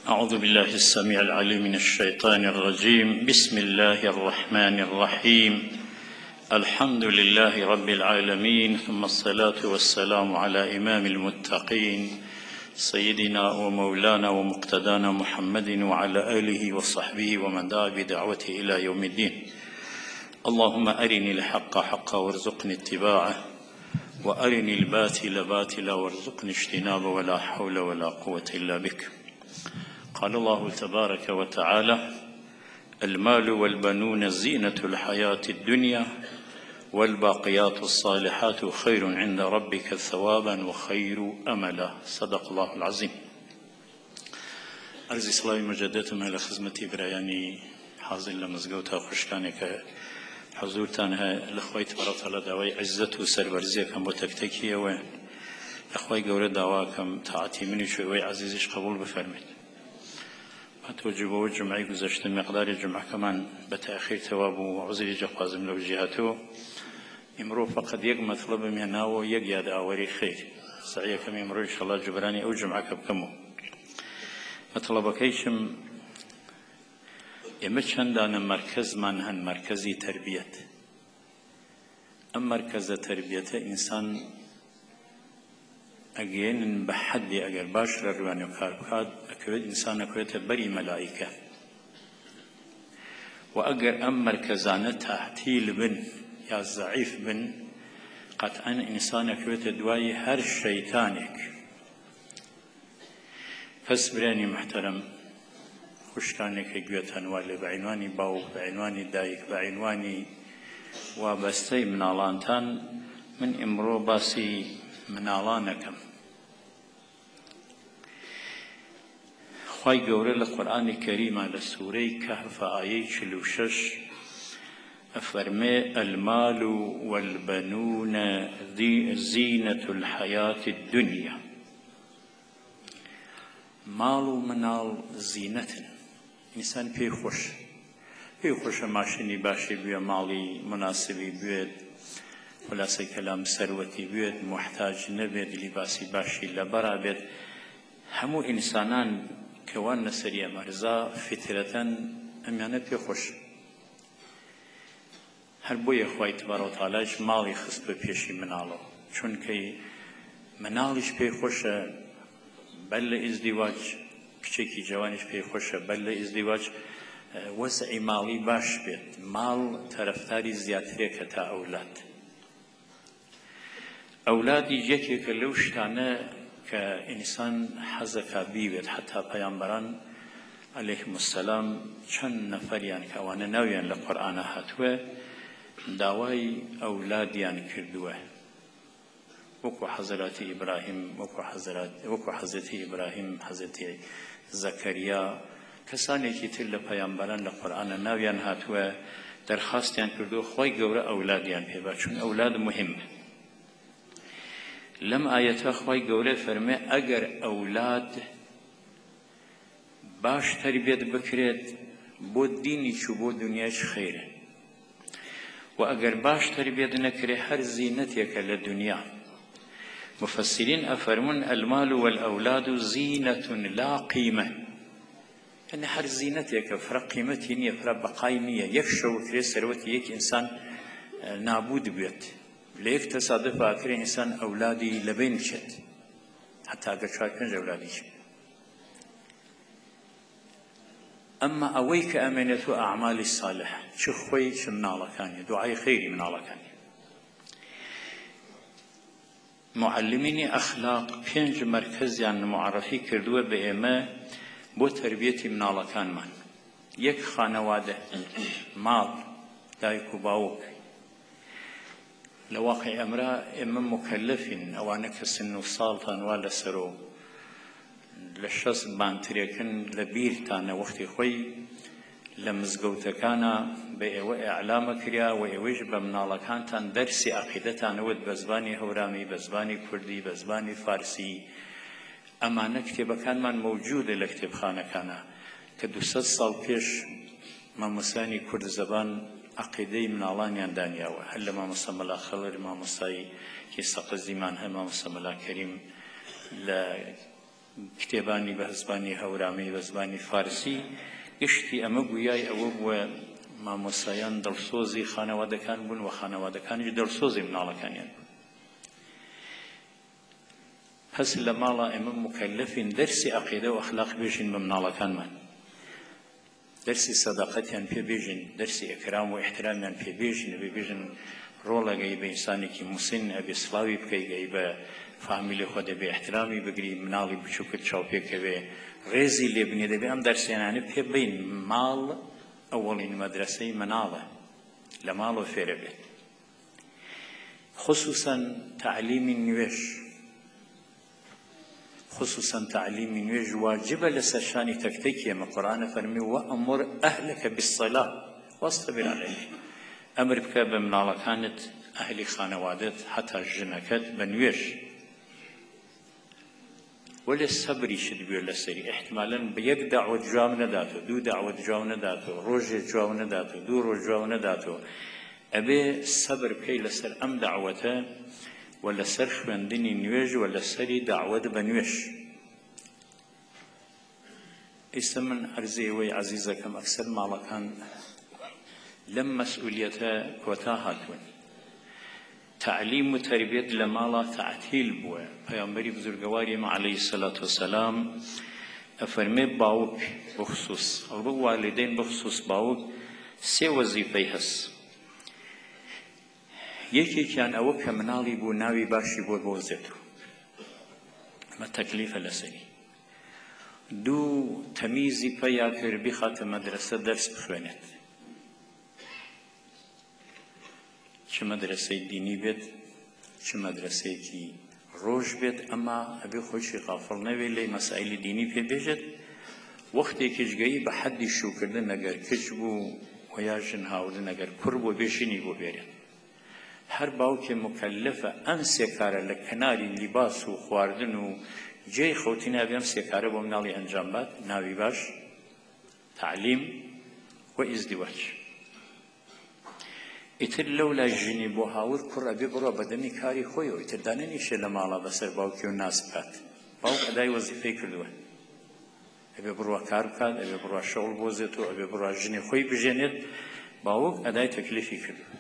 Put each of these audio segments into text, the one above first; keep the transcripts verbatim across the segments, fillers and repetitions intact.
أعوذ بالله السميع العليم من الشيطان الرجيم. بسم الله الرحمن الرحيم. الحمد لله رب العالمين، ثم الصلاة والسلام على إمام المتقين سيدنا ومولانا ومقتدانا محمد وعلى آله وصحبه ومن دعا بدعوته إلى يوم الدين. اللهم أرني الحق حقا وارزقني اتباعه، وأرني الباطل باطلا وارزقني اجتنابه، ولا حول ولا قوة إلا بك. قال الله تبارك وتعالى: المال والبنون زينة الحياة الدنيا والباقيات الصالحات خير عند ربك ثوابا وخير أملا. صدق الله العظيم. أرزي صلاة مجددتم على خدمتي برياني حاضر لمزقوتها خشكانك حضورتانها لخوي تبارك الله داوي عزة وسرورزيكم وتكتكية وين لخوي قورة داواكم تعاتي مني شوي عزيزش قبول بفرمين. توجب وجمعي گذشت مقدار جمعه كمان بتأخير ثواب وعذر جقازم لو جهته امرو فقط یک مطلب مهنا و یک یاد آوری خیر سعیکم امرو ان شاء الله جبراني او جمعه بكمو مطلب كيشم يمشندان مركز من هن مركزي تربيه. ام مركز تربيه انسان اجين بحدي اگر باش رواني وكار بخاد اكيد انسان اكيد بري ملائكه واجر ام مركزانه تحتيل بن يا ضعيف بن قطعا انسان اكيد دواي هر شيطانك. فاسبراني محترم خشكانك جوتن والي بعنواني باو بعنواني دايك بعنواني وابستي من علانتان من امرو باسي من علانكم. خواهی گوره لقرآن الكريم على سورة كهف آية شلوشش أفرمي: المال والبنون زينة الحياة الدنيا. مال منال زينة إنسان في خوش في خوش ماشيني باشي بيو مالي مناسبي بيد خلاصة كلام ثروتي بيد محتاج نبيد لباسي باشي لبرا بيد. همو إنسانان كوان نسرية مرزا فترة أميانة في خوش هر بوي خواهي تبارو تعالىش مالي خست بپیشی منالو چونكي منالش في خوش بل ازدواج كچكي جوانش في خوش بل ازدواج وسع مالي باش بيت مال طرفداري زيادتري كتا أولاد أولادي جيكي كلوش تانا كإنسان حزك بيبت حتى پیامبران عليهم السلام چند نفريان كوانا نويان لقرآن هاتوه داواي أولاديان كردوه وكو حضرات إبراهيم وكو حضرات وكو حضرت إبراهيم حضرت زكريا كساني كتل پیامبران لقرآن نويان هاتوه درخواستيان كردوه خوي قورا أولاديان بيبا چون أولاد مهم. لم آيات أخوي قولي فرمي أجر أولاد باش تربية بكريت بود ديني شو بود دنياش خيره وأجر باش تربية نكره هر زينتك للدنيا. مفسرين أفرمون: المال والأولاد زينة لا قيمة. يعني هر زينتك فرق قيمتي نية فرق بقايمية يفشو في سروتي يك إنسان نابود بيت ليك تصادف آخر إنسان أولادي لبين شد حتى أقل شوية كنج أولادي شد. أما أويك أمنة أعمال الصالحة شخوي شمن الله كان دعاء خيري من الله كان. معلميني أخلاق بينج مركز يعني معرفي كردوه بإما بو تربيتي من الله كان من يك خانواده مال دايك وباوك لواقع أمرا إما مكلفين أو أنك سنو سالطان ولا سرو لشخص بانتريكن لبيرتان وقت خوي لمزقوتكانا بإيوة إعلام كريا وإيوش بمنالكان تان درسي عقيدتان ود بزباني هورامي بزباني كردي بزباني فارسي. أما نكتب كان من موجود لكتب خانة كان كدوست صال بيش ما مساني كرد زبان عقيدة من الله يندانيا وهل ما مسمى الله خلر ما مساي كيستقز زمان هم ما مسمى الله كريم لا کتێبانی بە زمانی هەورامی بە زمانی فارسی گشتی ئەمە گویای ئەوە بووە مامۆستایان دڵسۆزی خانەوادەکان بوون و خانەوادەکانیش دڵسۆزی مناڵەکانیان بوون. پس لە ماڵە ئێمە مکەلەفین دەرسی عەقیدە و ئەخلاق بێژین بە مناڵەکانمان، دەرسی سەداقەتیان پێ بێژین، دەرسی ئیکرام و احترامیان پێ بێژین، ئەبێ بێژن ڕۆڵەگەی بە ئینسانێکی موسن ئەبێ سڵاوی بکەی بە فامیلی خۆ دەبێ احترامی بگری، مناڵی بچووکت چاوپێکەوێ ڕێزی لێ بنێ، دەبێ ئەم دەرسیانانە پێ بین. ماڵ ئەوەڵین مەدرسەی مناڵە، لە ماڵەوە فێرە بێت. خصوصاً تعلیمی نوێژ خصوصاً تعلیمی نوێژ واجبە لەسەر شانی تەکتەکی ئێمە. قورئان فەرمی وەئمر ئەهلەکە بالصەلاة واصطبر عەلەیها، ئەمر بکە بە مناڵەکانت ئەهلی خانەوادەت حتا ژنەکەت بە نوێژ ولی سەبریشت بێ لەسەری. احتمالاً بە یەک داوەت جواب نەداتەوە، دوو داوەت جواب نەداتەوە، ڕۆژێک جواب نەداتەوە، دوو ڕۆژ جواب نەداتەوە، ئەبێ سەبر بکەی لەسەر ئەم داوەتە و لەسەر خوێندنی نوێژ و لەسەری داوەت بە نوێژ. ئێستا من عەرزی ئەوەی عەزیزەکەم ئەکسەر ماڵەکان لەم مەسئولیەتە کۆتا هاتوون. تعلیم و تربیت لە ماڵە تعتیل بووە. پەیامبەری بزرگەواری ئێمە عەلەیهی سەلات وسەلام ئەفەرمێ باوک بخصوص ئەڵبە والدین بخصوص باوک سێ وەزیفەی هەست. یەکێکیان ئەوە کە مناڵی بوو ناوی باشی بۆ بۆزێتەوە، ئەمە تەکلیفە لەسەری. دوو تەمیزی پەیا کرد بیخاتە مەدرسە دەرس بخوێنێت، چ مەدرسەی دینی بێت چ مەدرسەیەکی ڕۆژ بێت، ئەما ئەبێ خۆشی غافڵ نەوێت لێ مەسائیلی دینی پێ بێژێت. وەختێکیش گەیی بە حەدی شوکردن ئەگەر کچ بوو و یا ژن هاوردن ئەگەر کوڕ بوو بێژینی بۆ بێرێت. هەر باوکێ مکەلەفە ئەم سێ کارە لە کەناری لیباس و خواردن و جێی خەوتی نابێ ئەم سێ کارە بۆ مناڵی ئەنجام بات: ناوی باش، تعلیم و ئیزدیواج. ئیتر لەو لای ژنی بۆ هاور کوڕ ئەبێ بڕۆ بەدەمی کاری خۆیەوە، ئیتر دانەنیشێ لە ماڵە بەسەر باوکی و ناز بکات. باوک ئەدای وەزیفەی کردووە، ئەبێ بڕۆ کار بکات، ئەبێ بڕۆ شەوڵ بۆزێتەوە، ئەبێ بڕۆ ژنی خۆی بژێنێت. باوک ئەدای تەکلیفی کردووە.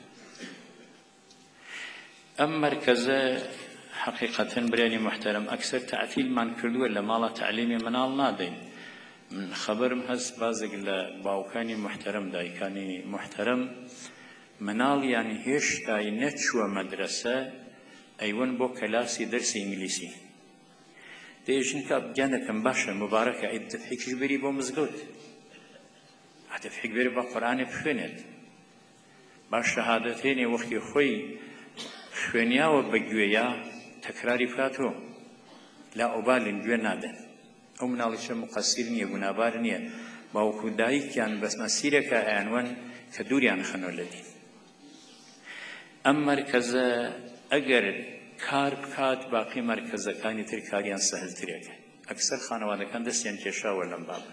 ئەم مەرکەزە حقیقەتەن برانی محتەرەم ئەکسەر تعتیلمان کردووە، لە ماڵە تعلیمی مناڵ نادەین. من خەبەرم هەست بازێک لە باوکانی محتەرەم، دایکانی محتەرەم، مناڵیان هێشتای نەچووە مەدرسە ئەیوەن بۆ کەلاسی دەرسی ئینگلیسی. دەیژن کە گیانەکەم باشە مبارەکە، ئەی دەفعێکیش بێری بۆ مزگەوت، دەفعێک بێری بە قورئانێ بخوێنێت، باش شەهادەتێنێ وەختی خۆی خوێنیاوە بە گوێیە تەکراری بکاتەوە، لا ئۆبالین گوێ نادەن. ئەو مناڵیشە مقەسیر نییە، گونابار نییە، باوکو دایکیان بەس مەسیرەکە ئەیانوەن کە دووریان خەنۆ لە دین. ئەم مەرکەزە ئەگەر کار بکات باقی مەرکەزەکانی تر کاریان سەهلترێکە. ئەکسەر خانەوادەکان دەستیان کێشاوە لەم بابە.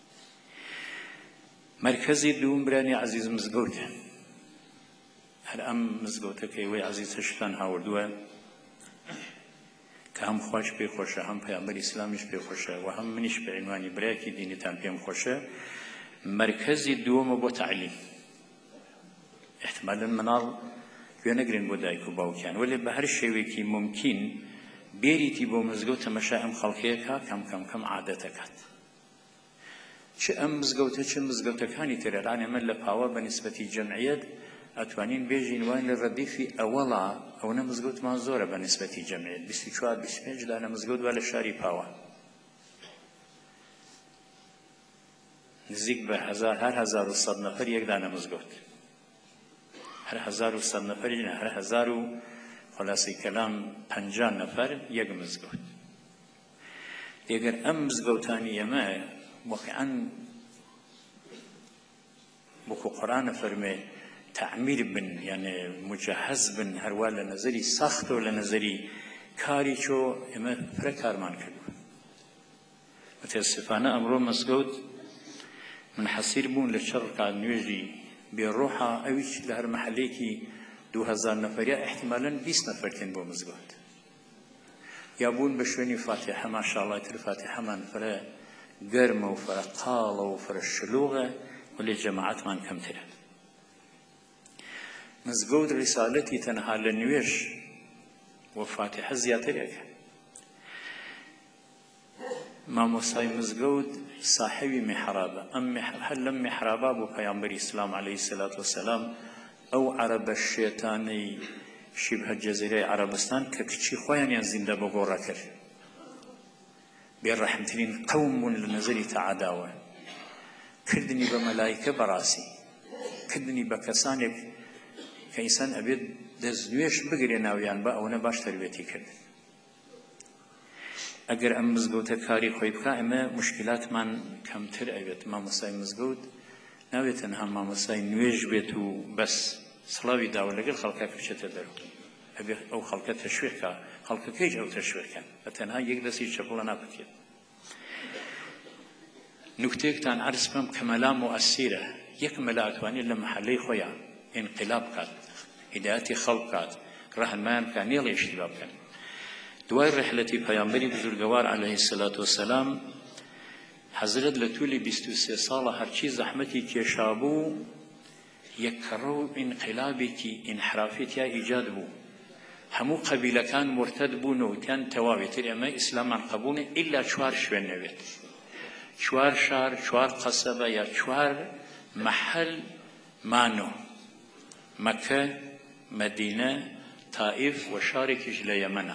مەرکەزی دووم برانی عەزیز مزگەوتە. هەر ئەم مزگەوتەکەی وەی عەزیز هەشتان هاوردووە کە هەم خوش پێی خۆشە، هەم پەیامبەری ئیسلامیش پێی خۆشە و هەم منیش بە عنوانی برایەکی دینیتان پێم خۆشە. مەرکەزی دووەمە بۆ تعلیم. احتمالاً مناڵ گوێ نەگرن بۆ دایک و باوکیان، ولی بە هەر شێوێکی ممکن بێریتی بۆ مزگەوت تەمەشای ئەم خەڵکەیەکە، کەم کەم کەم عادەتەکات. چ ئەم مزگەوتە چ مزگەوتەکانی ترەران ئێمە لە پاوە بە نیسبەتی جەمعیەت ئەتوانین بێژین وان لە ڕەدیفی ئەوەڵا ئەوەنە مزگەوتمان زۆرە بە نیسبەتی جەمعیەت. بیست و چوار بیست و پێنج دانە مزگەوت وا لە شاری پاوە، نزیک بە هەزار هەر هەزار و سەد نەفەر یەک دانە مزگەوت، هەر هەزار و سەد نەفەر هەر هەزار و خلاصەی کەلام پەنجا نەفەر یەک مزگەوت. ئەگەر ئەم مزگەوتانی ئێمە واقعاً وەکو قورئان فەرمێ تعمیر بن، یعنی مجهز بن، هەروە لە نەزەری سەخت و لە نەزەری کاری چۆ ئێمە فرە کارمان کردووە. متاسفانە ئەمڕۆ مزگەوت منحەسیر بوون لە چەند ڕکات نوێژی بێڕۆحە، ئەویش لە هەر مەحەلەیەکی دوو هەزار نەفەریە احتمالاً بیست نەفەر تێن بۆ مزگەوت. یابوون بە شوێنی فاتحە ماشاءڵڵای تر فاتحەمان فرە گەرمە و فرە قاڵە و فرە شلوغە وەلێ جەماعەتمان کەمترە. مزگەوت ڕیسالەتی تەنها لە نوێژ و فاتحە زیاترێکە. مامۆستای مزگەوت ساحەوی میحرابە. ئەم هەر لەم میحرابە بۆ پەیامبەری ئیسلام عەلەیهی سەلات وسەلام ئەو عەرەبە شێتانەی شیبهە جەزیرەی عەرەبستان کە کچی خۆیانیان زیندە بە گۆڕە کرد. بێڕەحمترین قەوم بوون لە نەزەری تەعاداوە. کردنی بە مەلایکە بەڕاستی، کردنی بە کەسانێک کە ئینسان ئەبێت دەستنوێش بگرێ ناویان بە ئەوەنە باش تەربیەتی کرد. ئەگەر ئەم مزگەوتە کاری خۆی بکە ئێمە مشکلاتمان کەمتر ئەوێت. مامۆستای مزگەوت ناوێت تەنها مامۆستای نوێژ بێت و بەس سڵاوی داوە لەگەڵ خەڵکا بچێتە دەرەوە. ئەبێ ئەو خەڵکە تەشویقکە، خەڵکەکەیش ئەو تەشویقکەن بە تەنها یەک دەستی چەپڵە نابکێت. نوکتەیەکتان عەرز بکەم کە مەلا مؤەسیرە. یەک مەلا ئەتوانێت لە مەحەلەی خۆیان ئینقلاب بکات، هیدایەتی خەڵک بکات، ڕەهنمایان بکات، نێڵی ئیشتیبا بکەن. دوای ڕحلەتی پەیامبەری بزرگەوار عەلەیهی سەلات وسەلام حەزرەت لە توولی بیست و سێ ساڵە هەرچی زەحمەتی کێشابوو یەک کەڕە و ئینقلابێکی ئینحرافی تیا ئیجاد بوو. هەموو قەبیلەکان مرتەد بوون و تیان تەواوێتر ئێمە ئیسلامان قبوونە ئیلا چوار شوێن نەوێت، چوار شار، چوار قەسەبە یا چوار مەحەل مانۆ: مەکە، مەدینە، تائیف و شارێکیش لە یەمەنە.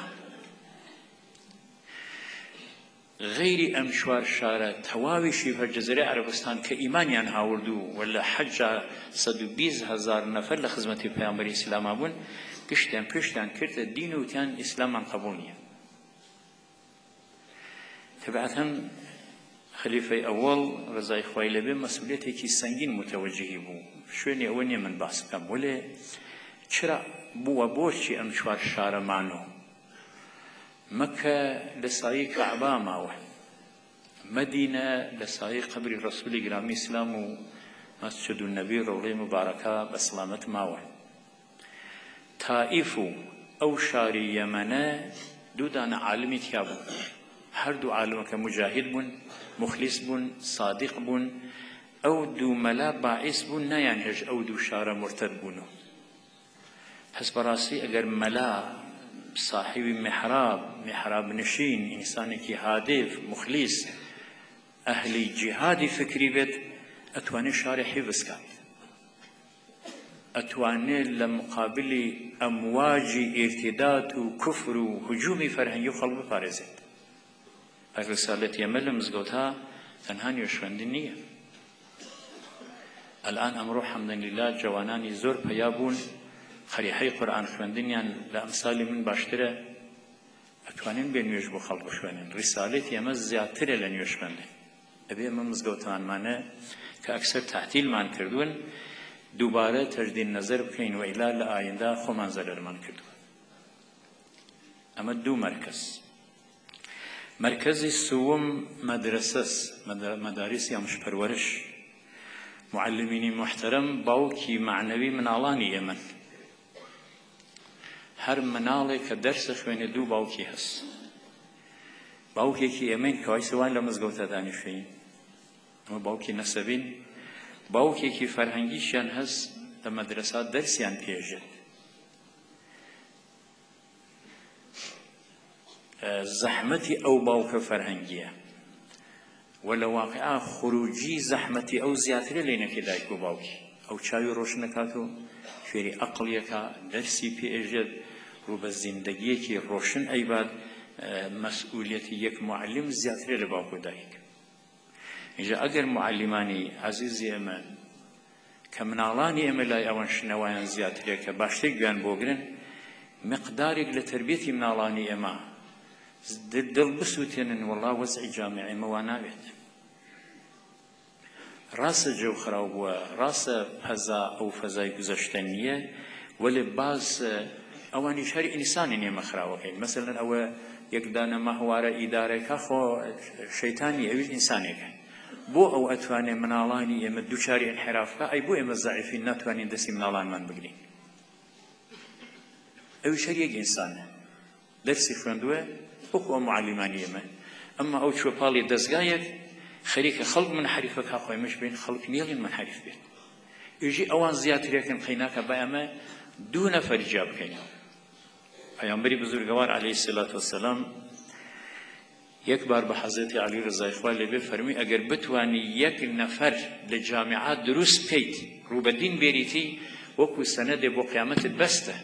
غەیری ئەم چوار شارە تەواوی شیبهە جەزیرەی عەرەبستان کە ئیمانیان هاوردوو و لە حەجا سەد و بیست هەزار نەفەر لە خزمەتی پەیامبەری ئیسلاما بوون، گشتیان پشتیان کردە دین و تیان ئیسلامان قبوڵ نییە. تەبعەتەن خەلیفەی ئەوەڵ ڕزای خوای لەبێ مەسئولیەتێکی سەنگین متەوەجهی بوو. شوێنی ئەوە نییە من باس بکەم، وەلێ چرا بووە بۆچی ئەم چوار شارە مانۆ؟ مەکە لە سایەی کەعبا ماوە، مەدینە لە سایەی قەبری ڕەسوولی گرامی ئیسلام و مەسجد النەبی ڕەوڵەی مبارەکە بە سڵامەت ماوە. تائیف و ئەو شاری یەمەنە دوو دانە عالمی تیا بوون. هەردوو عالمەکە مجاهید بوون، مخلیص بوون، صادق بوون. ئەو دوو مەلا باعیس بوون نایان هێژ ئەو دوو شارە مرتەد بوون. هەست بەڕاستی ئەگەر مەلا صاحبی محراب، محراب نشین، ئینسانێکی هادف، مخلیص، ئەهلی جیهادی فکری بێت، ئەتوانێت شاری حیفز کات، ئەتوانێت لە مقابلی ئەمواجی ئێرتیدات و کوفر و هجومی فەرهەنگی و خەڵک بپارێزێت. ڕسالەتی ئێمە لە مزگەوتە تەنها نوێژخوێندن نییە. ئەلان ئەمڕۆ حەمدەلله جوانانی زۆر پەیا بوون، خەریحەی قورئان خوێندنیان لە ئەمسالی من باشترە، ئەتوانین بێ نوێژ بۆ خەڵک بخوێنن. ڕسالەتی ئێمە زیاترە لە نوێژ خوێندن. ئەبێ ئەمە مزگەوتمانمانە کە ئەکسەر تەعتیلمان کردوون دووبارە تەجدید نەزەر بکەین و ئیلا لە ئایندا خۆمان زەرەرمان کردووە. ئەمە دوو مەرکەز. مەرکەزی سووەم مەدرسەس، مەدارسی ئامۆژپەروەرش. معلمینی محتەرەم باوکی معنەوی مناڵانی ئێمەن. هەر مناڵێک کە دەرسە خوێنێ دوو باوکی هەست. باوکێکی ئێمەین کە وای سوان لە مزگەوتە دانیشتوین، ئەمە باوکی نەسەبین. باوکێکی فەرهەنگیشیان هەست لە مەدرسە دەرسیان پێژێت. زەحمەتی ئەو باوکە فەرهەنگیە و لە واقعا خروجی زەحمەتی ئەو زیاترە لێنەکەی دایک و باوکی. ئەو چاوی ڕۆشن دەکات و فێری عەقڵیەکە، دەرسی پێژێت، ڕوو بە زیندەگیەکی ڕۆشن ئەیبات. مەسئولیەتی یەک معلم زیاترە لە باوک و دایک. اینجا ئەگەر معلمانی عەزیزی ئێمە کە مناڵانی ئێمە لای ئەوەن شنەوایان زیاترێ کە باشتر گوێیان بۆ گرن، مقدارێک لە تربیەتی مناڵانی ئێمە دڵ بسووتێنن وەڵا وەزعی جامعی ئێمە وا ناوێت. ڕاستە جێو خراو بووە، ڕاستە پەزا ئەو فەزای گوزەشتە نییە، وەلێ باز ئەوانی شاری ئینسانی ئێمە خراوەکەین. مەسەلەن ئەوە یەک دانە ماهوارە ئیدارەکە خۆ شەیتانی ئەویش ئینسانێکە. بۆ ئەو ئەتوانێ مناڵانی ئێمە دووچاری ئینحرافکە، ئەی بۆ ئێمە زەعیفین ناتوانین دەستی مناڵانمان بگرین. ئەویش هەر یەک ئینسانە، دەرسی خوێندووە، وەکو ئەو معلمانی ئێمە ئەمما ئەو چوەپاڵی دەستگایەک خەریکە خەڵک منحەریفە کا خۆی مەش بین خەڵک نێڵین منحەریف بێت ئێژی ئەوان زیاترێکن قەیناکە با ئەمە دوو نەفەر جا بکەینەوە پەیامبەری بزرگوار عەلەیهی سەلات وەسەلام یەک بار بە حەزرەتی عەلی ڕزای خوا لێبێ فەرمووی ئەگەر بتوانی یەک نەفەر لە جامعات دروست بکەیت ڕوبەدین بێریتی وەکو سەنەدێ بۆ قیامەتت بەستە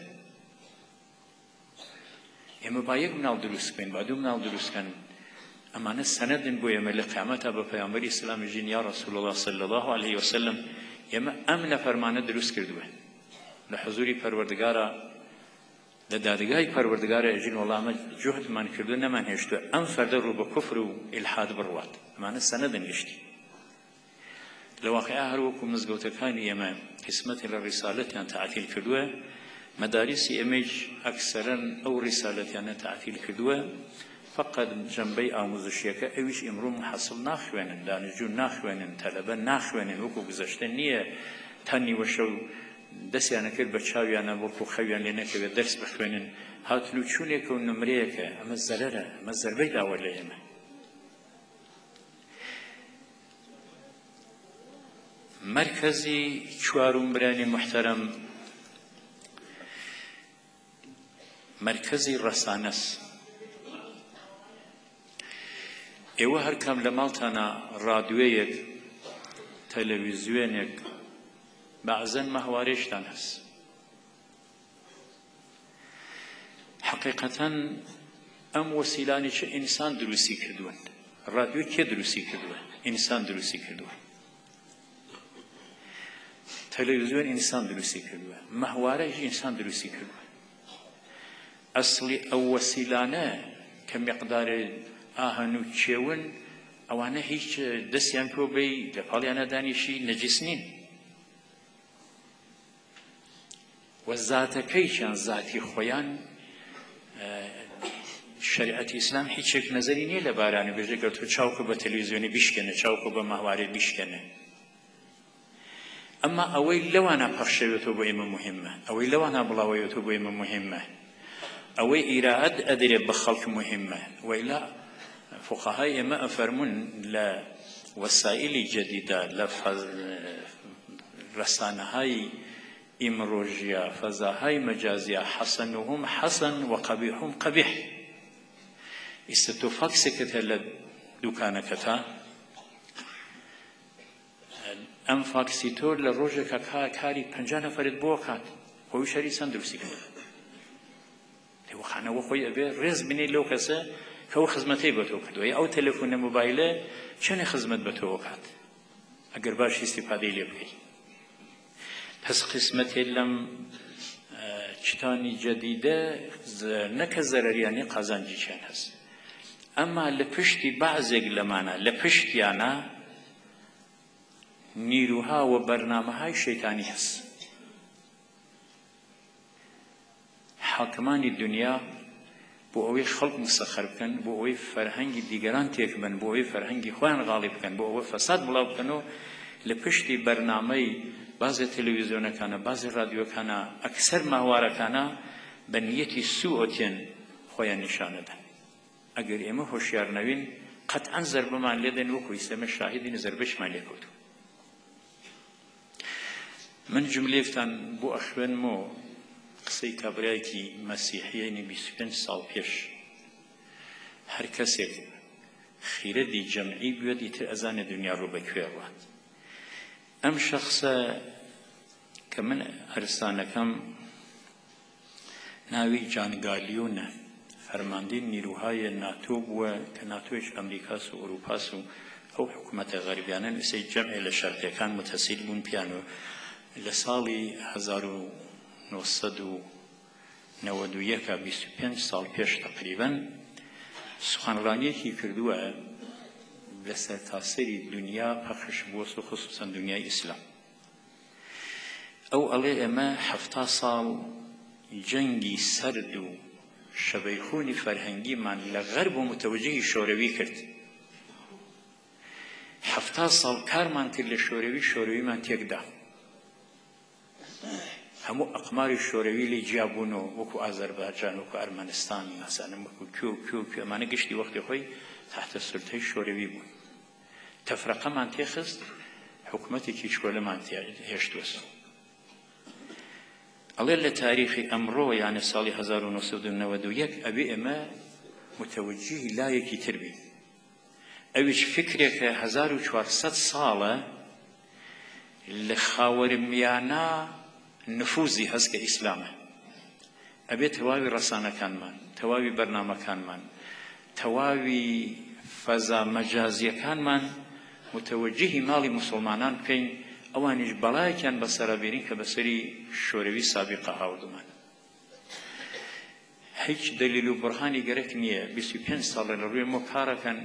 ئێمە با یەک مناڵ دروست بکەین با دوو مناڵ دروستکەن ئەمانە سەنەدن بۆ ئێمە لە قیامەتە بە پەیامبەری ئیسلام ژین یا ڕەسوول الله صلی الله علیه وسلم ئێمە ئەم نەفەرمانە دروست کردووە لە حوزوری پەروەردگارە لە دادگای پەروەردگارە ئەژین وەڵامە جوهدمان کردو نەمان هێشتووە ئەم فەردە ڕوو بە کوفر و ئیلحاد بڕوات ئەمانە سەنەدن گشتی لە واقعیا هەر وەکو مزگەوتەکانی ئێمە قسمەتی لە ڕیسالەتیان تەعتیل کردووە مەدارسی ئێمەش ئەکسەرەن ئەو ڕیسالەتیانە تەعتیل کردووە فقط جەنبەی ئامۆزشیەکە ئەویش ئیمڕۆ محەسڵ ناخوێنن دانیشتوو ناخوێنن تەلەبە ناخوێنن وەکو گزەشتە نییە تا نیوە شەو دەستیانە کرد بە چاویانە وەکو خەویان لێ نەکەوێت دەرس بخوێنن هاتن و چوونێکە و نمرەیەکە ئەمە زەرەرە ئەمە زەربەی داوە لە ئێمە مرکزی چوارم برانی محترم مرکزی ڕەسانەس ئێوە هەر کام لە ماڵتانە ڕادیۆیەک تەلەڤیزیۆنێک بەعزەن ماهوارێشتان هەست حقیقەتەن ئەم وەسیلانی چه ئینسان دروستی کردوون ڕادیۆ کێ دروستی کردووە ئینسان دروستی کردووە تەلەڤیزیۆن ئینسان دروستی کردووە ماهوارەش ئینسان دروستی کردووە ئەسڵی ئەو وەسیلانە کە میقدارێ ئاهەن و چێون ئەوانە هیچ دەستیان کۆ بەی لە پاڵیانە دانیشی نەجیس نین و زاتەکەیشان زاتی خۆیان شریعەتی ئیسلام هیچێک نەزەری نییە لە بارانە بێژە گەر تۆ چاوکە بە تەلەڤیزیۆنی بیشکێنە چاوکە بە ماهوارێ بیشکێنە ئەمما ئەوەی لەوانە پەخشەوێتەوە بۆ ئێمە مهمە ئەوەی لەوانە بڵاوەوێتەوە بۆ ئێمە مهمە ئەوەی ئیرائەت ئەدرێت بە خەڵک مهمە وەئیلا فقهای ئێمە ئەفەرمون لە وەسائلی جەدیدە لە ڕەسانەهای ئیمڕۆژیە فەزاهای مەجازیە حەسەنوهم حەسەن و قەبیحهم قەبیح ئیستا تۆ فاکسێکت هەیە لە دوکانەکەتە ئەم فاکسی تۆ لە ڕۆژێکە کاری پەنجا نەفەرت بۆ کات خۆی شەری چەند دروستی کرد لێوەخانەوە خۆی ئەبێ ڕێز بنێ لەو کەسە کە ئەو خزمەتەی بە تۆ کردووە ئەو تەلەفۆنە مۆبایلە چەندی خزمەت بە تۆ کات ئەگەر باش ئیستیفادەی لێ بکەیت پس قسمەتێ لەم چتانی جەدیدە نەکە زەرەریانی قازانجییان هەست ئەمما لە پشتی بەعزێک لەمانە لە پشتیانە نیروها و بەرنامەهای شەیتانی هەست حاکمانی دنیا بۆ ئەوەی خەڵک مسەخەر بکەن بۆ ئەوەی فەرهەنگی دیگەران تێک بن بۆ ئەوەی فەرهەنگی خۆیان غاڵی بکەن بۆ ئەوە فەساد بڵاو بکەنەوە لە پشتی بەرنامەی بازی تەلەڤیزیۆنەکانە بازی ڕادیۆکانە ئەکسەر ماهوارەکانە بە نیەتی سوءۆتیان خۆیان نیشانەدەن ئەگەر ئێمە هۆشیار نەوین قەتعەن زەربەمان لێدەن وەکو ئێمە شاهیدین زەربەشمان لێ کەوتووە من جملەیەکتان بۆ ئەخوێنمەوە قسەی کابرایەکی مەسیحیەی بیست و پێنج ساڵ پێش هەر کەسێک خیرەتی جەمعی بوێت ئیتر ئەزانێ دنیا ڕوو بەکوێ ڕوات ئەم شەخصە کە من هەرستانەکەم ناوی جان گالیۆنە فەرماندەی نیروهای ناتۆ بووە کە ناتۆیش ئەمریکاس و ئەوروپاس و ئەو حکوومەتە غەربیانە لەسەی جەمعێ لە شەرقیەکان متەسیل بوون پیانۆ لە ساڵی هەزار و نۆ سەد و نەوەد و یەکە بیست و پێنج ساڵ پێش تەقریبەن سوخانڕانیەکی کردووە لە سەرتاسەری دنیا پەخش بووە و خصوصا دنیای ئیسلام ئەو ئەڵێ ئێمە حەفتا ساڵ جەنگی سەرد و شەبەیخوونی فەرهەنگیمان لە غەرب و متەوەجهی شۆرەوی کرد حەفتا ساڵ کارمان کرد لە شۆرەوی شۆرەویمان تێکدا هەموو ئەقماری شۆرەوی لێ جیابوونەوە وەکو ئازەربایجان وەکو ئەرمەنستان ناسانم وەکو کوێ و کوێ و کوێ ئەمانە گشتی وەختی خۆی تحتە سولتەی شۆرەوی بوون تەفرەقەمان تێخست حکومەتێکی چۆلەمان هێشتووە ئەڵێ لە تاریخی ئەمڕۆ یانە ساڵی هەزار و نۆسەد و نەوەد و یەک ئەبێ ئێمە متەوەجیهی لایەکی تر بین ئەویش فکرێکە هەزار و چوارسەد ساڵە لە خاوەرمیانە نفوزی هەستکە ئیسلامە ئەبێ تەواوی ڕەسانەکانمان تەواوی بەرنامەکانمان تەواوی فەزا مەجازیەکانمان متەوەجیهی ماڵی موسڵمانان بکەین ئەوانیش بەڵایەکیان بەسەرابێرین کە بەسەری شۆرەوی سابقە هاوردمان هیچ دلیل و بڕهانی گەرەک نییە بیست و پێنج ساڵە لە ڕووی مۆ کارەکەن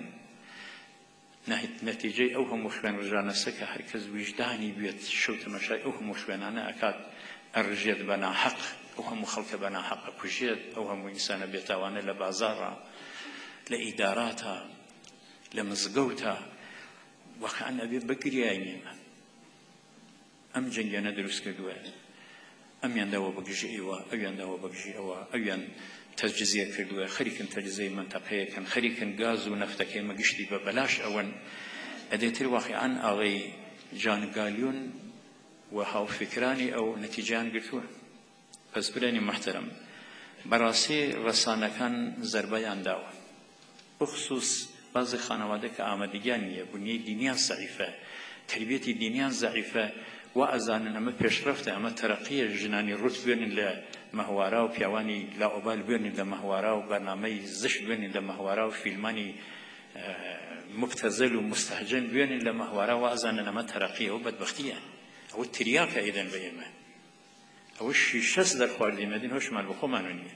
نەتیجەی ئەو هەموو خوێن ڕژانەسە کە هەرکەس ویژدانی بێت شەو تەماشای ئەو هەموو خوێنانە ئەکات ئەڕژێت بە ناحەق ئەو هەموو خەڵکە بە ناحەق ئەکوژێت ئەو هەموو ئینسانە بێتاوانە لە بازاڕە لە ئیداراتە لە مزگەوتە وەکەن ئەبێ بەگریای نێمە ئەم جەنگیانە دروست کردووە ئەمیان داوە بەگژی ئێوە ئەویان داوە بەگژی ئەوە ئەویان تەجزیە کردووە خەریکن تەجزیەی منتەقەیەکەن خەریکن گاز و نەفتەکەی مەگشتی بە بەلاش ئەوەن ئەدەیتر واقعان ئاڵەی جانگالیون و هاوفکرانی ئەو نەتیجیان گرتووە پس برانی محترم بەڕاستی ڕەسانەکان زەربەیان داوە بخصوص بعضی خانەوادە کە ئامادەگیان نییە بنیەی دینیان زەعیفە تربیەتی دینیان زەعیفە و ئەزانن ئەمە پێشرەفتە ئەمە تەرەقیە ژنانی ڕوت بێنن لە مەهوارا و پیاوانی لاوبال بێنن لە مەهوارا و بەرنامەی زشت بێنن لە مەهوارا و فیلمانی مبتەزەل و مستەهجەن بێنن لە مەهوارا و ئەزانن ئەمە تەرەقیە و بەدبەختیە ئەوە تریاکە ئیدەن بە ئێمە ئەوە شیشەس دەرخواردیمەدین هۆشمان بە خۆمانە نییە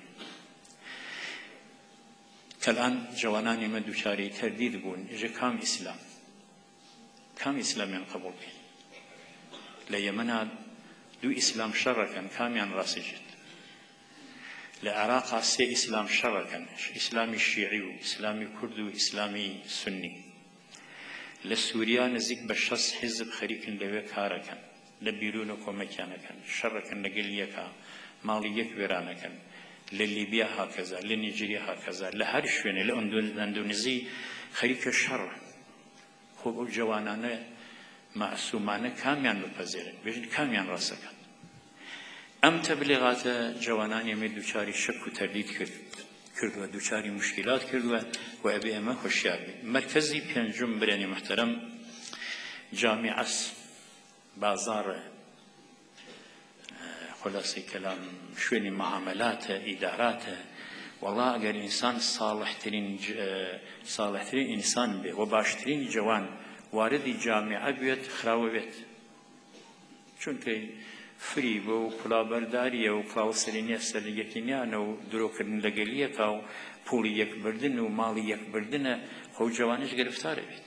کەلان جوانانی ئێمە دووچاری تەردید بوون ئێژە کام ئیسلام کام ئیسلامیان قبوڵ بکەین لە یەمەنا دوو ئیسلام شەڕەکەن کامیان ڕاستیجێت لە عێراقا سێ ئیسلام شەڕەکەن ئیسلامی شیعی و ئیسلامی کورد و ئیسلامی سنی لە سووریا نزیک بە شەش حیزب خەریکن لەوێ کارەکەن لە بیرون و کۆمەکیانەکەن شەڕەکەن لەگەل یەکە ماڵی یەک وێرانەکەن لە لیبیا هاکەزا لە نیجیریا هاکەزا لە هەر شوێنێ لە ئەندونیزی خەریکە شەڕ خۆ ئەو جوانانە معسومانە کامیان بپەزێرن بێژن کامیان ڕاستەکەن ئەم تەبلیغاتە جوانانی ئێمە دووچاری شەک و تەردید کرد کردووە دووچاری مشکلات کردووە و ئەبێ ئێمە هۆشیار بین مەرکەزی پێنجم برێنی محتەرەم جامیعەس بازاڕە خلاصەی کەلام شوێنی معاملاتە ئیداراتە وەڵا ئەگەر ئینسان ساڵحترین ساڵحترین ئینسان بێ و باشترین جوان واردی جامعە بێت خراوە بێت چونکە فری بۆ و کوڵابەرداریە و کڵاوسەرینیە سەرلەگەکینیانە و درۆکردن لەگەلیەکە و پوڵی یەکبردن و ماڵی یەکبردنە خۆ جوانش گرفتارە بێت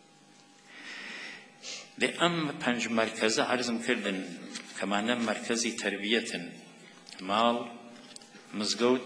لێ ئەم پەنج مەرکەزە عەرزم کردن کەمانە مەرکەزی تەربیەتن ماڵ مزگەوت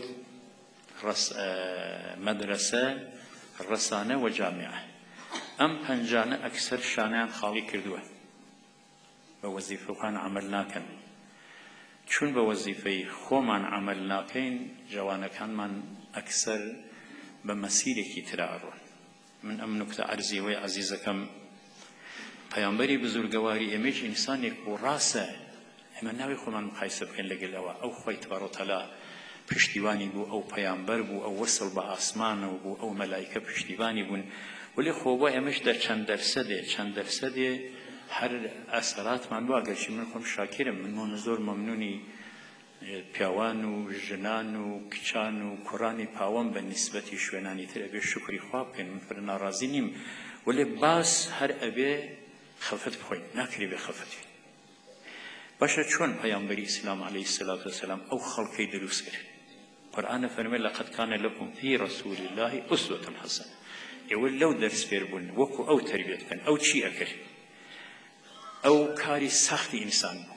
مەدرسە ڕەسانە و جامعە ئەم پەنجانە ئەکسەر شانیان خاڵی کردووە بە وەزیفەکان عەمەل ناکەن چون بە وەزیفەی خۆمان عەمەل ناکەین جوانەکانمان ئەکسەر بە مەسیرێکی ترا ئەڕۆن من ئەم نوکتە عەرزیەوەی عەزیزەکەم پەیامبەری بزورگەواری ئێمەش ئینسانێک بۆ ڕاستە ئێمە ناوی خۆمان مقایسە بکەین لەگەڵ ئەوە ئەو خۆی تەبارەک و تەعالا پشتیوانی بوو ئەو پەیامبەر بوو ئەو وەسڵ بە ئاسمانەوە بوو ئەو مەلایکە پشتیوانی بوون ولی خۆ بۆ ئێمەش دە چەند دەرسەدێ چەند دەرسەدێ هەر ئەسەراتمان بوو ئەگەرچی من خۆم شاکرم من زۆر مەمنونی پیاوان و ژنان و کچان و کوڕانی پاوەم بە نیسبەتی شوێنانی تر ئەبێ شکری خوا بکەین من پڕ ناڕازی نیم ولی باس هەر ئەبێ خەفەت بخۆین ناکری بێ خەفەتی باشە چۆن پەیامبەری ئیسلام عەلەیهی السەلات وەسەلام ئەو خەڵکەی دروست کرد قورئانە فەرمێ لەقەد کان لەکم فی ڕەسوول الله ئوسوەة حەسەنە ئێوە لەو دەرس فێر بوون وەکو ئەو تەربیەت بکەن ئەو چی ئەکرد ئەو کاری سەختی ئینسان بوو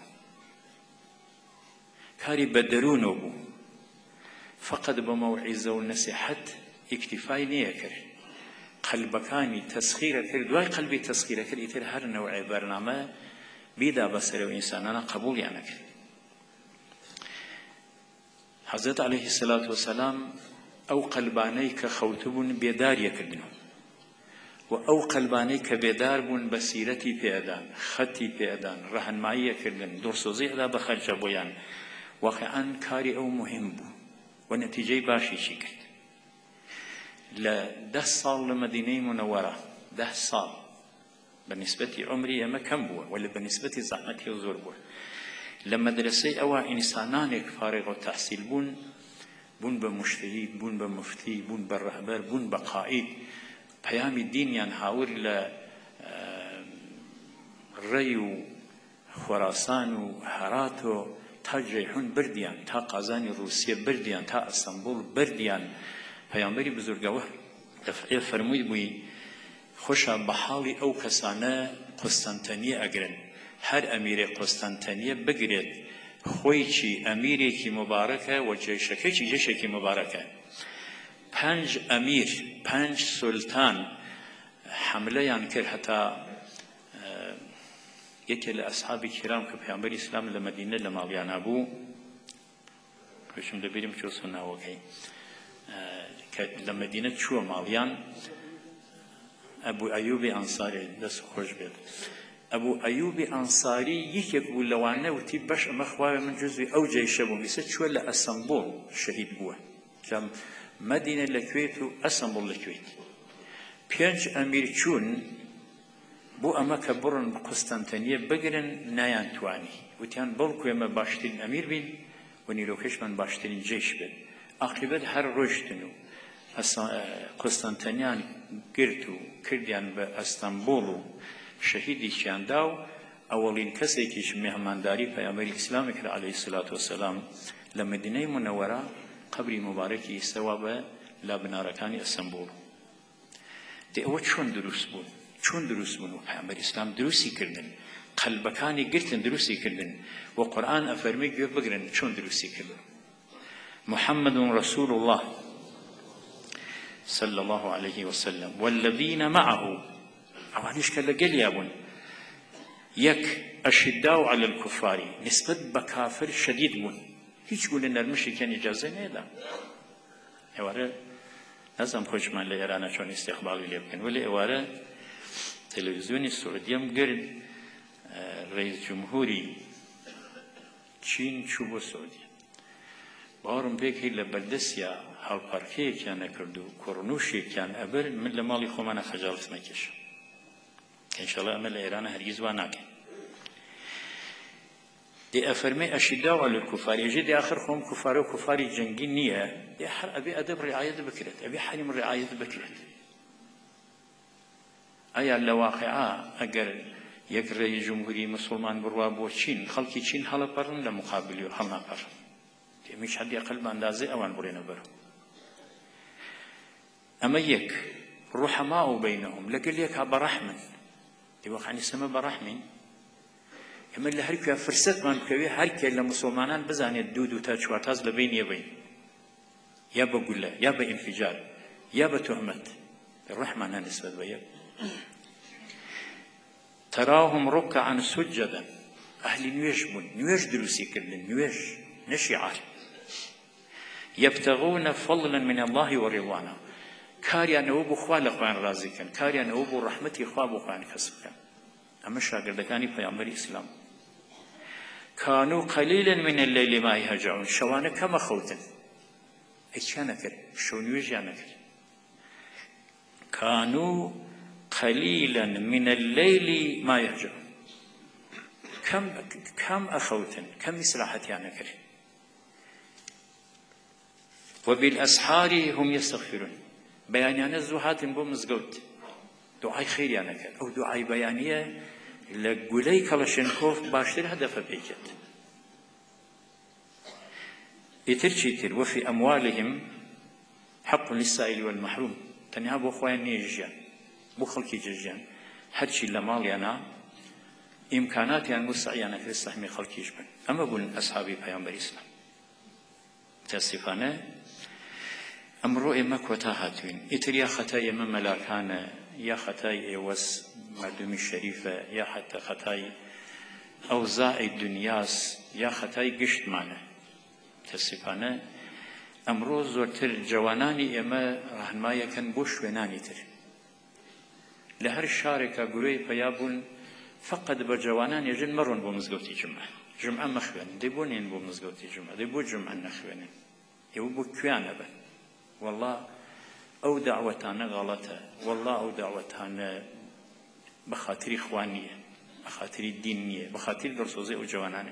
کاری بە دەروونەوە بوو فقط بە مەوعیزە و نەسیحەت ئیکتیفای نەیە کرد قەلبەکانی تەسخیرە کرد دوای قەلبی تەسخیرە کرد ئیتر هەر نەوعی بەرنامە بیدا بەسەرەوە ئینسانانە قبوڵیان نەکرد حەزرەت عەلەیهی سەلات وەسەلام ئەو قەلبانەی کە خەوتبوون بێداریەکردنەوە و ئەو قەلبانەی کە بێدار بوون بە سیرەتی پێدان خەتی پێدان ڕەهنماییەکردن دڵسۆزی هەدا بە خەرجە بۆیان واقعان کاری ئەو مهم بوو و نەتیجەی باشیشی کرد لە ده ساڵ لە مەدینەی مونەوەرە ده ساڵ بەنسبەتی عمری ئەمە کەم بووە ولا بەنسبەتی زەحمەتی و زۆر بووە لە مەدرسەی ئەوە ئینسانانێک فارغ التەحسیل بوون بوون بە مجتەهید بوون بە مفتی بوون بە ڕەهبەر بوون بە قائید پەیامی دینیان هاور لە ڕێی و خۆراسان و هەرات و تا جەیحون بردیان تا قازانی رووسیە بردیان تا ئەستەمبوڵ بردیان پەیامبەری بزرگەوە دەفعێ فەرمووی بووی خۆشە بە حاڵی ئەو کەسانە قوستەنتەنیە ئەگرن هەر ئەمیرێ قوستەنتەنیە بگرێت خۆی چی ئەمیرێکی مبارەکە و جێشەکەیکی جێشێکی مبارەکە پنج ئەمیر پنج سولتان حملەیان کرد هەتا یەکێ لە ئەسحابی کیرام کە پەیامبەری ئیسلام لە مەدینە لە ماڵیانە بوو پێشم دەبیرم چۆسە ناوەکەی کە لە مەدینە چووە ماڵیان ئەبوو ئەیوبی ئەنساری دەست خۆش بێت ئەبوو ئەیوبی ئەنساری یەکێک بوو لەوانە وتی بەش ئەمە خواوێ من جزوی ئەو جەیشە بووم بیسە چووە لە ئەستەمبوڵ شەهید بووە کە مەدینە لەکوێت و ئەستەمبوڵ لەکوێت پێنج ئەمیر چوون بۆ ئەمە کە بڕن قوستەنتەنیە بگرن نایان توانی وتیان بەڵکو ئێمە باشترین ئەمیر بین و نیرۆکەشمان باشترین جێش بێت عاقبەت هەر ڕۆیشتن و قوستەنتەنیان گرت و کردیان بە ئەستەمبوڵ و شەهیدیشیان دا و ئەوەڵین کەسێکیش مێهمانداری پەیامبەری ئیسلامی کرد عەلەیهی سەلات وەسەلام لە مەدینەی مونەوەرە قەبری مبارەکی ئیسەوا بە لابنارەکانی ئەستەمبوڵ دێ ئەوە چۆن دروست بوون چۆن دروست بوون و پەیامبەری ئیسلام دروستی کردن قەلبەکانی گرتن دروستی کردن و قورئان ئەفەرمی گوێ بگرن چۆن دروستی کردن محمد رسول الله صلى الله عليه وسلم والذين معه اوانيش كلا قليابون يك أشداء على الكفار نسبة بكافر شديد بون هيش قول إن المشي كان إجازة نيدا اواره نظام خوشمان لإيرانا شون استقبالي ليبكن ولي اواره تلفزيوني السعودية مقرد رئيس جمهوري چين چوبو سعودية باورم بێکی لە بەردەستیا هەڵپەرکەیەکیان نەکرد و کوڕنووشێکیان ئەبر من لە ماڵی خۆمانە خەجاڵت نەکێشم ئینشەڵا ئەمە لە ئێرانە هەرگیز وا ناکەین دێ ئەفەرمێ ئەشیداء عەلە الکوفار ئێژێ دێ ئاخر خۆم کوفارە و کوفاری جەنگی نییە دێ هەر ئەبێ ئەدەب ڕعایەت بکرێت ئەبێ حەریم ڕعایەت بکرێت ئایا لە واقعا ئەگەر یەک ڕێی جمهوری مسلمان بڕوا بۆ چین خەڵکی چین هەڵەپەڕن لە مقابلی و هەڵناپەڕن مش حد يقل باندازي اوان برينا برو اما يك رحماء بينهم لقل يك برحمن يوقع عن السماء برحمن اما اللي هركي فرصت من كوي هركي اللي مسلمانان بزاني الدود وتاجواتاز لبين يبين يا بقول له يا بانفجار يا بتهمت الرحمن نسبة بيا تراهم ركعا سجدا اهل نيوش بون نيوش دروسي كلن نيوش نشعار يبتغون فضلا من الله ورضوانه كاريان أبو خوال أخوان رازقا كاريان أبو رحمتي خواب أخوان كسبا أما شاگردكاني پیامبر الإسلام كانوا قليلا من الليل ما يهجعون شوانا كما خوتن إيش كان كر شونيوش يعني كر كانوا قليلا من الليل ما يهجعون كم كم أخوتن كم إصلاحات يعني كر وبالأسحار هم يستغفرون بيانيانا زوحات بو مزقوت دعاي خيريانا كان أو دعاي بيانية لقولي كلاشنكوف باشتر هدف بيجت يترشيتر وفي أموالهم حق للسائل والمحروم تنها بو خوان نيجيان بو خلقي جيجيان هادشي لماليانا إمكاناتي أن مستعيانا كريستحمي خلقي جبن أما بون أصحابي بيامبر الإسلام تاسفانه امرو اما كوتا هاتوين اتريا خطايا ما ملاكانا يا خطاي ايوس مردم الشريفة يا حتى خطاي اوزاع الدنياس يا خطاي قشت معنا تاسفانه ئەمڕۆ زۆرتر جوانانی ئێمە ڕاهنمایەکەن بۆ شوێنانی تر لە هەر شارێکە گورەی پەیا بوون فقط بە جوانان ێژن مەڕۆن بۆ مزگەوتی جمعە جمعە مەخوێنن دەی بۆ نێن بۆ مزگەوتی جمعە دەی بۆ جمعە نەخوێنن ئێوە بۆ کوێیانە بن وەڵڵا ئەو داوەتانە غەڵەتە وەڵڵا ئەو داوەتانە بە خاتری خوا نییە بە خاتری دین نییە بە خاتری دڵسۆزی ئەو جوانانە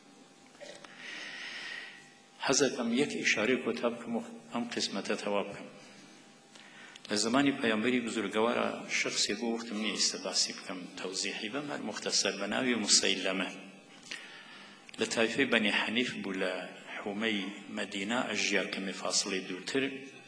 حەزەکەم یەک ئیشارەی کۆتا بکەم و ئەم قسمەتە تەواو بکەم لە زمانی پەیامبەری بزورگەوارە شخصێک بۆ وەختم نییە ئیسەباسی بکەم تەوزیحی بەم هەر مختصەر بە ناوی موسەیلەمە لە تایفەی بەنی حەنیف بوو لە حومەی مەدینە ئەژیا کەمی فاصلەی دوورتر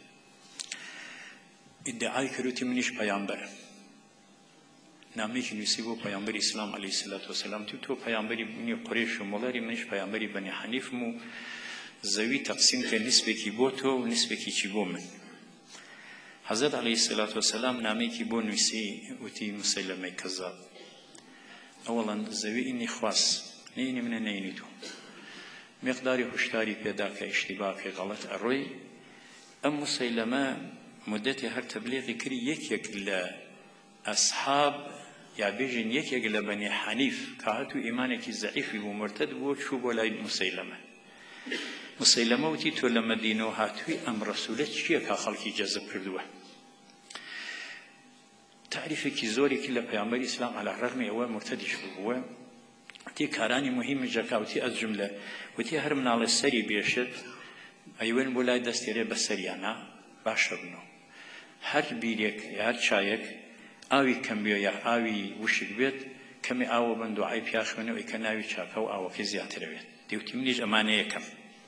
ئیدعای کردوتی منیش پەیامبەرە نامێکی نووسی بۆ پەیامبەری ئیسلام عەلەیهی سەلاتو وەسەلام تۆ تۆ پەیامبەری بنی قوڕیش و مۆڵەری منیش پەیامبەری بەنی حەنیفم و زەوی تەقسیم کرد نسبێکی بۆ تۆ و نسبێکیی بۆ من حەزرەت عەلەیهی سەلاتو وەسەلام نامێکی بۆ نووسی وتی موسەیلەمەی کەزاب ئەوەڵەن زەوی ئینی خواست نەینی منە نەینی تۆ مقداری هوشداری پێدا کە ئیشتیباکێ غەڵەت ئەڕۆی ئەم موسەیلەمە مدەتی هەر تەبلیغی کردی یەکێک لە ئەسحاب یا بێژین یەکێک لە بەنی حەنیف کە هاتوو ئیمانێکی زەعیفی بوو مرتەد بوو چوو بۆ لای موسەیلەمە موسەیلەمە وتی تۆ لە مەدینەوە هاتووی ئەم ڕەسوولە چییە کا خەڵکی جەزب کردووە تعریفێکی زۆرێکی لە پەیامبەری ئیسلام عەلا ڕەغمی ئەوە مرتەدیش بووە وتی کارانی مهمی جەکا وتی ئەز جملە وتی هەر مناڵێ سەری بێشت ئەیوێن بۆ لای دەستێرێ بە سەریانە باشە بنەوە هەر بیرێک یا هەر چایەک ئاوی کەم بێ یا ئاوی وشک بێت کەمی ئاوە بن دوعای پیا خوێنەوەی کە ناوی چاکە و ئاوەکەی زیاترەوێت دیوتی منیش ئەمانەیەکەم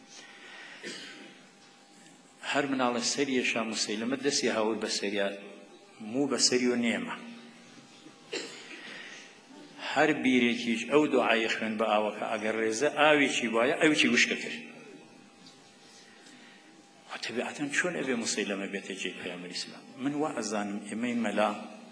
هەر مناڵە سەریەشا موسەیلەمە دەستی هاوت بە سەریا موو بە سەری و نێمە هەر بیرێکیش ئەو دوعای خوێن بە ئاوەکە ئەگەر ڕێزە ئاوێکی وایە ئەوێکی وشکە کرد طبیعەتەن چۆن ئەبێ موسەیلەمە بێتە جێی پەیامبەری ئیسلام من وا ئەزانم ئێمەی مەلا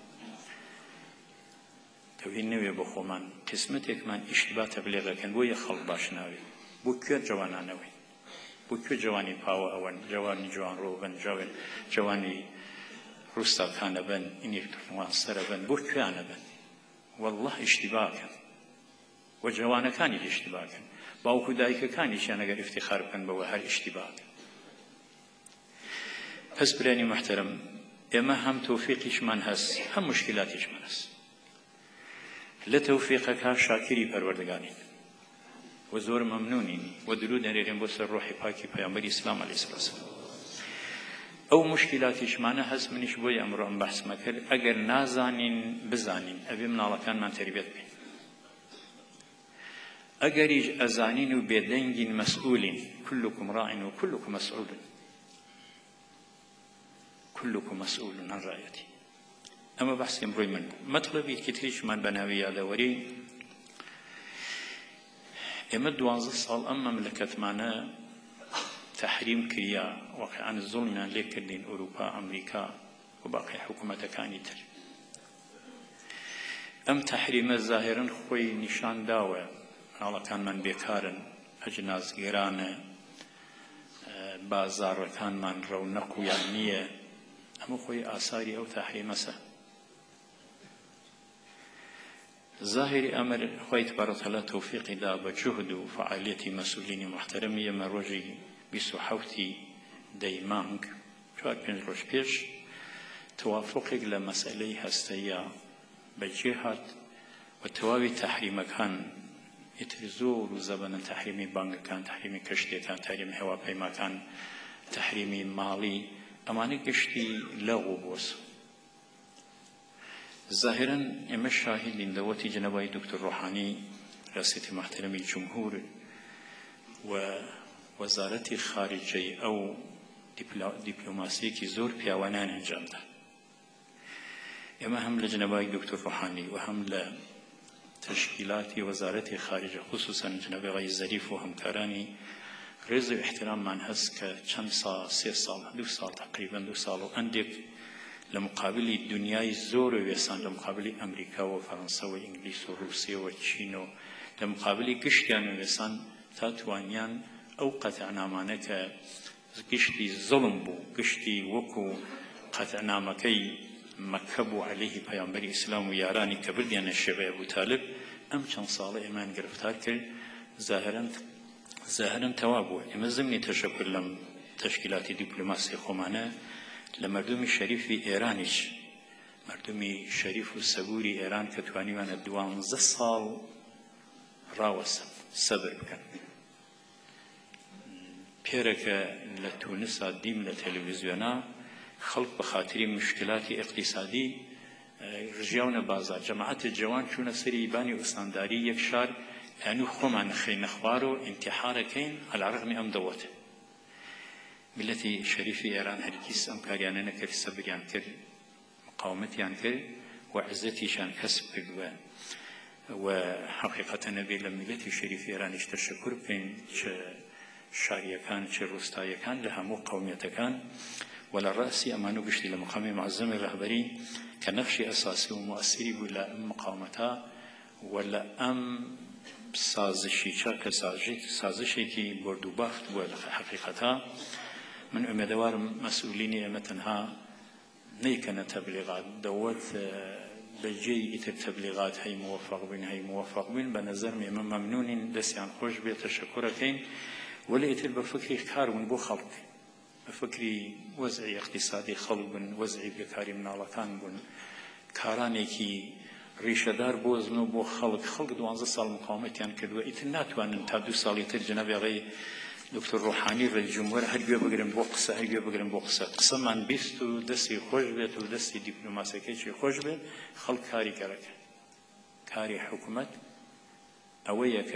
تەوهین نەوێ بۆ خۆمان قسمەتێکمان ئیشتیبا تەبلیغەکەن بۆ یە خەڵک باش ناوێ بۆ کوێ جوانانەوەی بۆ کوێ جوانی پاوە ئەوەن جوانی جوان ڕۆ بن جوانی ڕووستاکانە بن ئینێکتوان سەرە بن بۆ کوێیانە بن والله ئیشتیباکەن و جوانەکانی ئیشتیباکەن باوکو دایکەکانیشیان ئەگەر ئیفتیخار بکەن بەوە هەر ئیشتیباکەن پس برانی محترم ئێمە هەم تەوفیقیشمان هەست هەم مشکلاتیشمان هەست لە تەوفیقەکە شاکری پەروەردگارین و زۆر مەمنونین و درود دەرێنین بۆ سەر ڕۆحی پاکی پەیامبەری ئیسلام عەلەیهی سەلاتو وەسەلام ئەو مشکلاتیشمانە هەست منیش بۆی ئەمڕۆ ئەم بەحسمە کرد ئەگەر نازانین بزانین ئەبێ مناڵەکانمان تەربیەت بکەین ئەگەریش ئەزانین و بێدەنگین مەسئولین كلكم راع وكلكم مسؤول كلكم مسؤول عن رعيته أما بحث يمروي منه مطلبي كتريش من بناوي هذا وري يمد دوانزة صال أما مملكة معنا تحريم كريا وقع عن الظلم عن ليكردين أوروبا أمريكا وباقي حكومة كانيتر أم تحريم الظاهرا خوي نشان داوة على كان من بيكارن أجناز غيرانه بازار كان من رونق ويعنيه أمو خوي آثاري أو تحريم سه ظاهر أمر خوي تبارك الله توفيق دا بجهد وفعالية مسؤولين محترمية مروجي بسحوتي دايمانك شوك بين روش بيش توافقك لمسألة هستيا بجهات وتواوي تحريم كان يترزور زبنا تحريمي بانك كان تحريمي كشتي كان تحريمي هواء ما كان تحريمي مالي أماني كشتي لغو بوس ظاهرا إما الشاهدين دوتي جنباي دكتور روحاني رئيسة محترمي الجمهور ووزارة خارجية أو دبلوماسية كي زور بيوانان انجام ده إما هم لجنباي دكتور روحاني وهم لتشكيلات وزارة خارجية خصوصا جنباي غي الزريف وهم كاراني رزق احترام من هس كشن سال سه سال دو سال تقريبا دو سال وعندك لمقابل الدنيا زور ويسان لمقابل أمريكا وفرنسا وإنجليز وروسيا والصين لمقابل كشتيان ويسان تاتوانيان أو قطعنا معناك گشتی زڵم بوو گشتی وەکو قەتعنامەکەی مەکە بوو عەلەیهی پەیامبەری ئیسلام و یارانی کە بردیانە شێوەی ئەبوو تالب ئەم چەند ساڵە ئێمان گرفتار کرد ظاهرەن ظاهرەن تەوا بووە ئێمە زمینی تەشەکر لەم تەشکیلاتی دیپلۆماسی خۆمانە لە مردمی شەریفی ئێرانیش مردمی شەریف و سەبووری ئێران کە توانیوانە دوانزە ساڵ ڕاوەسن سەبر بکەن پێرەکە لە تونسا دیم لە تەلەڤیزیۆنا خەڵک بە خاتری مشکلاتی اقتصادی ژیاونە بازار جەماعەتە جوان چوونە سەری بانی ئوستانداری یەک شار یعنی خۆمان خەینە خوار و ئینتیحارەکەین عەلا ڕەغمی ئەم دەوڵەتە ملەتی شەریفی ئێران هەرگیز ئەم کاریانە نەکرد سەبریان کرد مقاومەتیان کرد و عزەتیشان کەسب کردووە و حەقیقەتەن نەبێ لە ملەتی شەریفی ئێرانیش تەشەکر بکەین چ شاریەکان چ ڕۆستایەکان لە هەموو قەومیەتەکان ولا رأسي أمانو قشتي لمقام معظم الرهبري كنقش أساسي ومؤثري ولا أم مقاومتها ولا أم سازشي شاك سازشي كي بردو بافت ولا حقيقتها من أمدوار مسؤولين أمتنها نيكنا تبليغات دوت بجي إتر تبليغات هي موفق بين هي موفق بين بنظر من ممنون دسيان خوش بيتشكركين ولا إتر بفكر كارون بو خلق فكري وضعي اقتصادي خلق بن وضعي بكاري من الله كان بن كارانيكي ريشدار بوزنو بو خلق خلق دوانزة سال مقاومت يعني كدوا إتنات وان تابدو سالي تر جناب أغي دكتور روحاني في الجمهور هل بيو بقرن بوقسة هل بيو بقرن بوقسة قسم عن بيستو دستي خوش بيت و دستي دبلوماسي كيشي خوش بيت خلق كاري كارك كاري حكومت أويك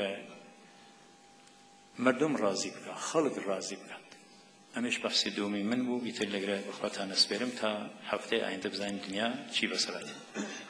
مردم رازي بك خلق رازي بك أمش بحث دومي من بو بيتر لقرأ بخواتها نسبرم تا هفته عند بزاين الدنيا چي بسرات